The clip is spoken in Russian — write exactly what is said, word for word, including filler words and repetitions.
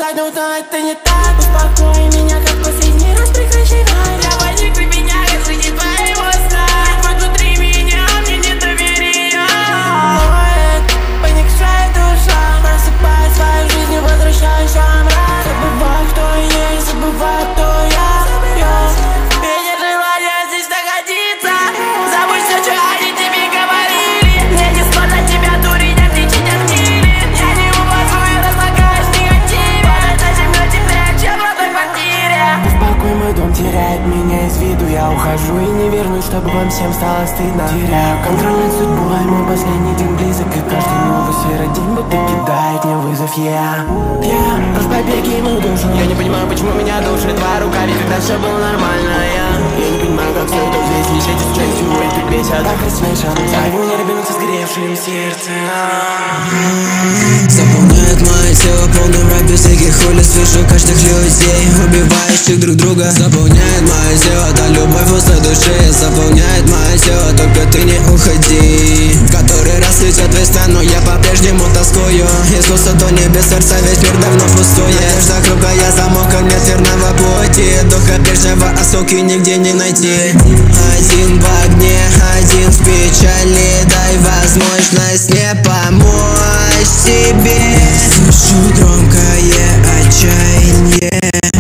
сказать, но это не так. Успокой меня, как последний раз, прекращай вайп. Я возник для меня, как среди твоего сна. Ведь внутри меня мне не доверия. Ноет, поникшая душа. Просыпай свою жизнь и возвращайся в мрак. Забывай, кто я есть, забывай, кто я. Ветер желания здесь находиться. Забудь все, что они тебе говорили. Мне не смотрят тебя, дури, не кричить от гили. Я не увожу и разлагаюсь в негативе. Подать землю теплее, чем в родной квартире. Успокой, мой дом теряет меня из виду. Я ухожу и не вернусь, чтобы вам всем стало стыдно. Теряю контроль над судьбой, мой последний день близок. И каждый новый серый день будто кидает мне вызов. Я, я, прочь побеги мою душу. Я не понимаю, почему меня душит твоя рука, ведь когда все было нормально. Я, я не понимаю, как все это здесь висеть из частью этой бесед. Так расслышан, зови меня ребенок со сгоревшим сердцем. Заполняет мое тело полным рэп без всяких хули. Слышу каждых людей, убивающих друг друга. Заполняет мое тело, да любовь после души. Заполняет мое тело, только ты не уходи. Который раз летят весна, но я по-прежнему тоскую. Искусство до небес, сердца, весь мир давно пустует. Надежда круглая, замок, нет верного пути. Духа прежнего, осколки нигде не найти. Один в огне, один в печали. Дай возможность не помочь тебе. Слышу громкое отчаяние.